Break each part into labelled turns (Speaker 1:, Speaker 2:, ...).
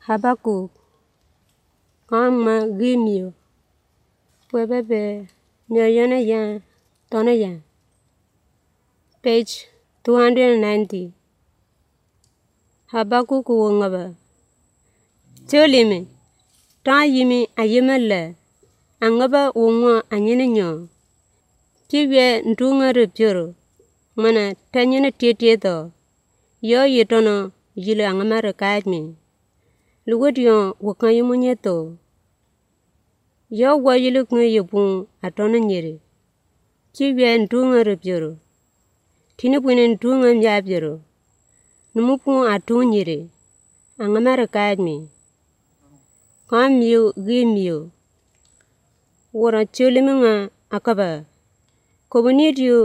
Speaker 1: Habakuk Kama Gimio Webebe Myoyana Yan Tonayan Page 290 Habakuk Wongaba Cholime Ta Yimi Ayemele Angaba Wongwa Anyenyo Tiwe Ndunga Ripjoro Mana Tanyana Tietieto Yo Yetono Yile Angamara Kaidme Luwadion Wakayimunyeto Yo Wayiluk Yupun Atona Nyeri Tiwe Ndunga Ripjoro Tinipwine Ndunga Myabjoro Numupun Atunyeri Angamara Kaidme Kamyo Gimyo Wara Choliminga Akaba Kobunidio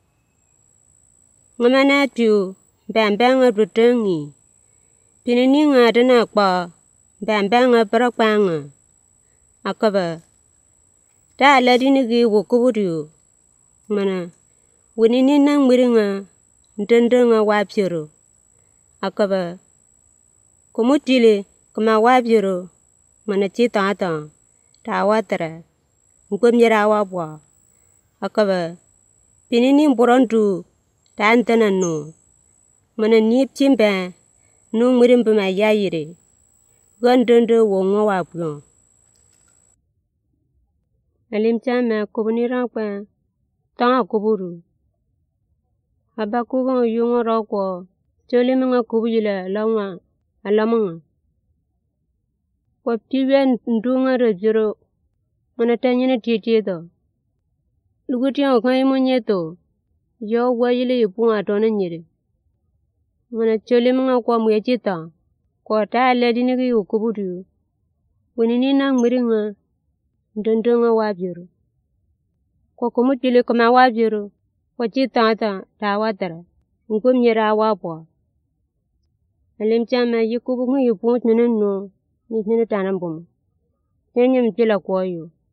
Speaker 1: Ngamanatio Bambanga Brutangi Pinininga Dana Kwa Bambanga Parakpanga Akaba Ta Ladinigi Wokubudio Mana Winina Miringa Ndendanga Wapjoro Akaba Komutile Kama Wapjoro Mana Chitata Ta Watara Nkwemyera Wapwa Akaba Pinini Burandu Ta Antana No Mana Nip Chimba No Mirimbuma Yayire Gondondo Wonga Wapyon Alimchama Kubunira Kwa Ta Kuburu Habakuga Yunga Rokwa Choliminga Kubula Lawa Alamanga Kwa Piwe Ndunga Rajuro Mana Tanyana Tietieto Lugutia Okayimunyeto Yo Wayile Yupun Atona Nyeri Mana Choliminga Kwa Mwechita Kwa Ta Ladinigi Ukubudu Winina Miringa Ndendonga Wabjoro Kwa Kumutile Kama Wabjoro Kwa Chitata Ta Watara Nkwemyera Wapwa Alimchama Yukubunga Yupun Nino Nini Tanambum Nyanyam Jila Kwayo